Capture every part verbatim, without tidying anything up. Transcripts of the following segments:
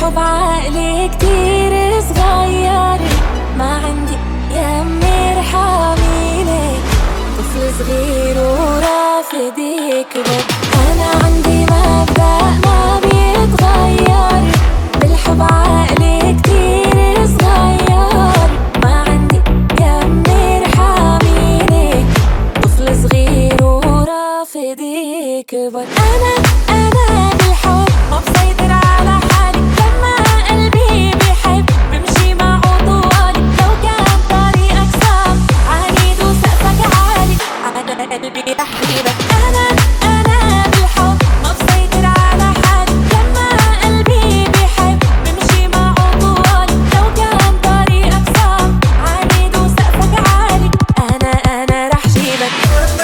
بالحب عقلي كتير صغير، ما عندي يا أمي ارحميني، طفل صغير ورافض يكبر. أنا عندي مبدأ ما بيتغير، بالحب عقلي كتير صغير، ما عندي يا أمي ارحميني، طفل صغير ورافض يكبر. أنا أنا بالحب ما بسيطر على حالي، لما قلبي بيحب بمشي معه طوالي، لو كان طريقك صعب عنيد وسقفك عالي، أنا قلبي رح يبك. أنا أنا بالحب ما بسيطر على حالي، لما قلبي بيحب بمشي معه طوالي، لو كان طريقك صعب عنيد وسقفك عالي، أنا أنا رح جيبك.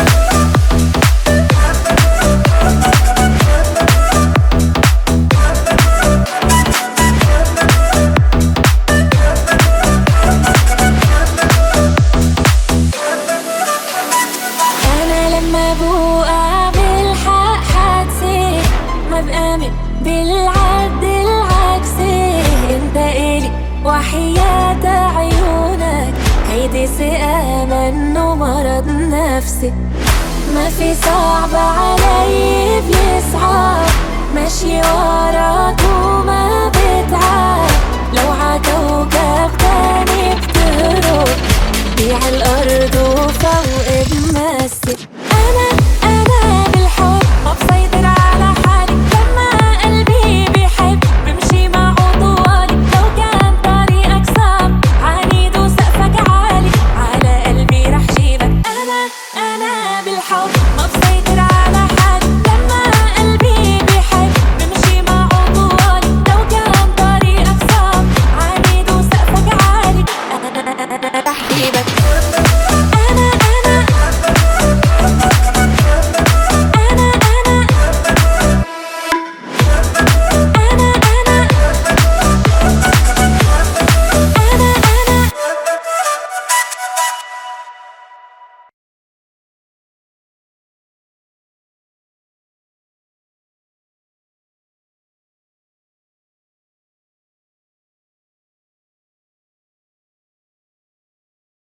لما بوقع بالحق حادثة ما بآمن بالعد العكسي، انت إلي وحياة عيونك، هيدي ثقة منه مرض نفسي. ما في صعب علي بيصعب، ماشي وراك وما بتعب، لو عكوكب تاني بتهرب، بيع الأرض وفوق